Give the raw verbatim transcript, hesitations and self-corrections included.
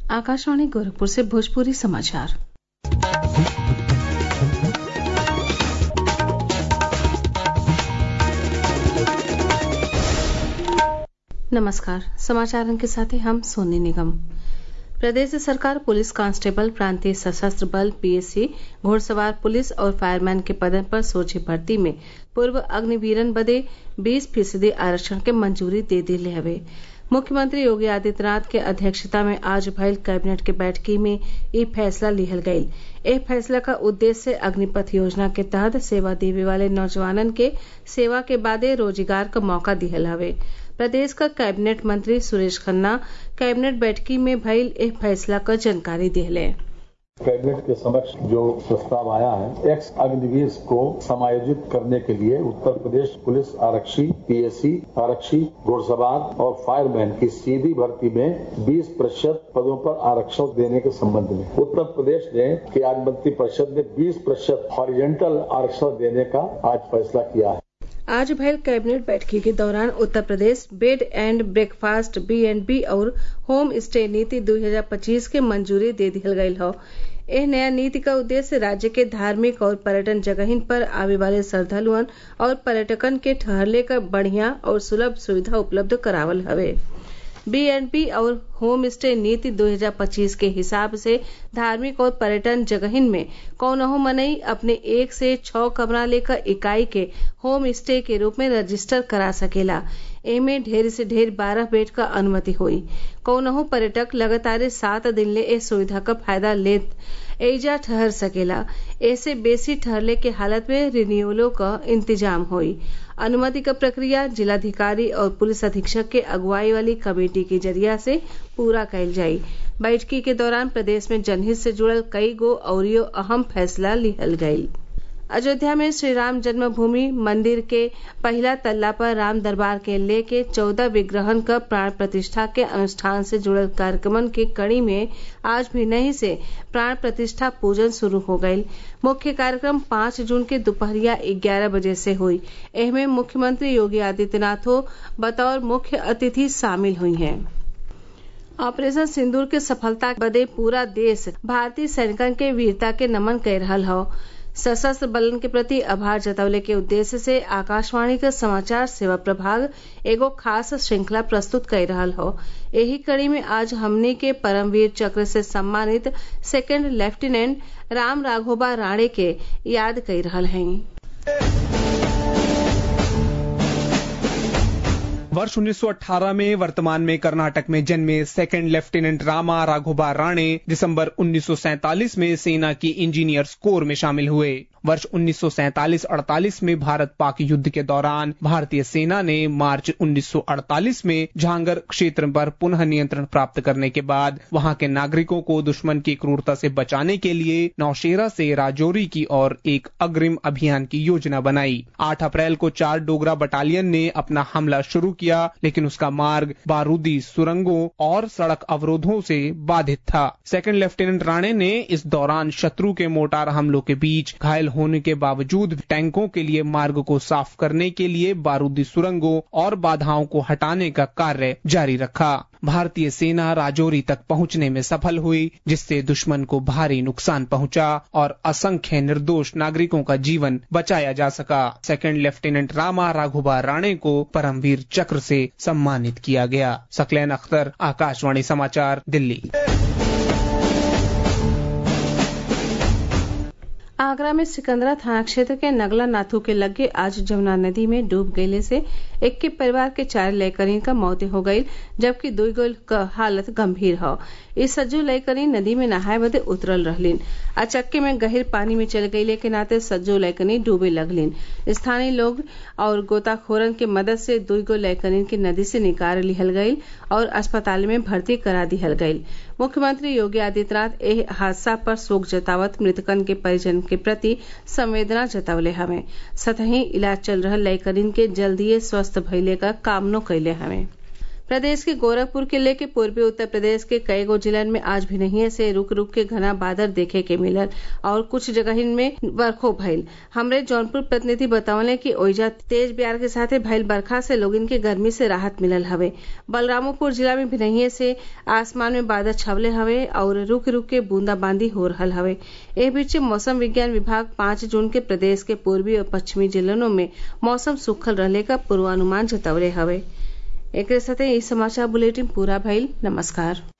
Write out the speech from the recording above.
आकाशवाणी गोरखपुर से भोजपुरी समाचार। नमस्कार, समाचारों के साथ हम सोनी निगम। प्रदेश सरकार पुलिस कांस्टेबल, प्रांतीय सशस्त्र बल, पीएसी, घुड़सवार पुलिस और फायरमैन के पदन पर सोची भर्ती में पूर्व अग्निवीरन बदे बीस फीसदी आरक्षण के मंजूरी दे दिले हवे। मुख्यमंत्री योगी आदित्यनाथ के अध्यक्षता में आज भइल कैबिनेट के बैठकी में ई फैसला लिहल गयी। ए फैसला का उद्देश्य अग्निपथ योजना के तहत सेवा देवे वाले नौजवानन के सेवा के बादे रोजगार का मौका दिहल हवे। प्रदेश का कैबिनेट मंत्री सुरेश खन्ना कैबिनेट बैठकी में भइल ए फैसला का जानकारी दिले। कैबिनेट के समक्ष जो प्रस्ताव आया है, एक्स अग्निवीर को समायोजित करने के लिए उत्तर प्रदेश पुलिस आरक्षी, पीएसी आरक्षी, घुड़सवार और फायरमैन की सीधी भर्ती में बीस प्रतिशत पदों पर आरक्षण देने के संबंध में उत्तर प्रदेश ने की आज मंत्री परिषद ने बीस प्रतिशत हॉरिजॉन्टल आरक्षण देने का आज फैसला किया है। आज भइल कैबिनेट बैठकी के दौरान Uttar Pradesh bed and breakfast, B and B और होम स्टे नीति दो हजार पच्चीस के मंजूरी दे दिहल गयी है। यह नया नीति का उद्देश्य राज्य के धार्मिक और पर्यटन जगहिन पर आवे वाले श्रद्धालुअन और पर्यटकन के ठहरले का बढ़िया और सुलभ सुविधा उपलब्ध करावल हवे। बी एंड बी और होम स्टे नीति दो हजार पच्चीस के हिसाब से धार्मिक और पर्यटन जगहिन में कौनहू मनई अपने एक से छह कमरा लेकर इकाई के होम स्टे के रूप में रजिस्टर करा सकेला। एमे ढेर से ढेर बारह बेड का अनुमति हुई। कौनहू पर्यटक लगातार सात दिन ले इस सुविधा का फायदा ले एजा ठहर सकेला। ऐसे बेसी ठहरले के हालत में रिन्यूअलों का इंतजाम हुई। अनुमति का प्रक्रिया जिलाधिकारी और पुलिस अधीक्षक के अगुवाई वाली कमेटी के जरिया से पूरा कैल जाई। बैठकी के दौरान प्रदेश में जनहित से जुड़ल कई गो अउरियो अहम फैसला लिहल गयी। अयोध्या में श्री राम जन्मभूमि मंदिर के पहला तल्ला पर राम दरबार के लेके चौदह विग्रहन का प्राण प्रतिष्ठा के अनुष्ठान से जुड़ल कार्यक्रमन के कड़ी में आज भी नहीं से प्राण प्रतिष्ठा पूजन शुरू हो गयी। मुख्य कार्यक्रम पाँच जून के दोपहरिया ग्यारह बजे से हुई। एहमे मुख्यमंत्री योगी आदित्यनाथ बतौर मुख्य अतिथि शामिल हुई हैं। ऑपरेशन सिंदूर के सफलता बदे पूरा देश भारतीय सैनिकन के वीरता के नमन कर रहल हौ। सशस्त्र बलन के प्रति आभार जतवले के उद्देश्य से आकाशवाणी के समाचार सेवा प्रभाग एगो खास श्रृंखला प्रस्तुत कर रहल हो। यही कड़ी में आज हमने के परमवीर चक्र से सम्मानित सेकंड लेफ्टिनेंट राम राघोबा राणे के याद कर रहल हैं। वर्ष उन्नीस सौ अठारह में वर्तमान में कर्नाटक में जन्मे सेकंड लेफ्टिनेंट रामा राघोबा राणे दिसंबर उन्नीस सौ सैंतालीस में सेना की इंजीनियर्स कोर में शामिल हुए। वर्ष उन्नीस सौ सैंतालीस अड़तालीस में भारत पाक युद्ध के दौरान भारतीय सेना ने मार्च उन्नीस सौ अड़तालीस में झांगर क्षेत्र पर पुनः नियंत्रण प्राप्त करने के बाद वहां के नागरिकों को दुश्मन की क्रूरता से बचाने के लिए नौशेरा से राजौरी की ओर एक अग्रिम अभियान की योजना बनाई। आठ अप्रैल को चार डोगरा बटालियन ने अपना हमला शुरू किया, लेकिन उसका मार्ग बारूदी सुरंगों और सड़क अवरोधों से बाधित था। सेकंड लेफ्टिनेंट राणे ने इस दौरान शत्रु के मोटार हमलों के बीच घायल होने के बावजूद टैंकों के लिए मार्ग को साफ करने के लिए बारूदी सुरंगों और बाधाओं को हटाने का कार्य जारी रखा। भारतीय सेना राजौरी तक पहुंचने में सफल हुई, जिससे दुश्मन को भारी नुकसान पहुंचा और असंख्य निर्दोष नागरिकों का जीवन बचाया जा सका। सेकंड लेफ्टिनेंट रामा राघोबा राणे को परमवीर चक्र से सम्मानित किया गया। सकलैन अख्तर, आकाशवाणी समाचार, दिल्ली। आगरा में सिकंदरा थाना क्षेत्र के नगला नाथू के लगे आज जमुना नदी में डूब गयले से एक के परिवार के चार लयकरीन का मौत हो गई, जबकि दो गो का हालत गंभीर हो। इस सज्जू लयकरीन नदी में नहाए बदे उतरल रहलीन। अचक्के में गहिर पानी में चल गईले के नाते सज्जू लयकरीन डूबे लगलीन। स्थानीय लोग और गोताखोरन के मदद से दो गो लयकरीन के नदी से निकाल लिहल गयी और अस्पताल में भर्ती करा दिहल गयी। मुख्यमंत्री योगी आदित्यनाथ एह हादसा पर शोक जतावत मृतकन के परिजन के प्रति संवेदना जतावले हमें। सतही इलाज चल रहा लयकरीन के जल्दी स्वस्थ भइले का कामनो कैले हमें। प्रदेश के गोरखपुर के लेके पूर्वी उत्तर प्रदेश के कई गो जिलन में आज भिनहिए से रुक रुक के घना बादल देखे के मिलल और कुछ जगह में बरखो भइल। हमरे जौनपुर प्रतिनिधि बतावले कि ओइजा तेज ब्यार के साथे भइल बरखा से लोगन के गर्मी से राहत मिलल हवे। बलरामपुर जिला में भिनहिए से आसमान में बादल छवले हवे और रुक रुक के बूंदाबांदी हो रहल हवे। एह बीच मौसम विज्ञान विभाग पाँच जून के प्रदेश के पूर्वी और पश्चिमी जिलों में मौसम सुखल रहले का पूर्वानुमान जतवले हवे। एक साथ ई समाचार बुलेटिन पूरा भइल। नमस्कार।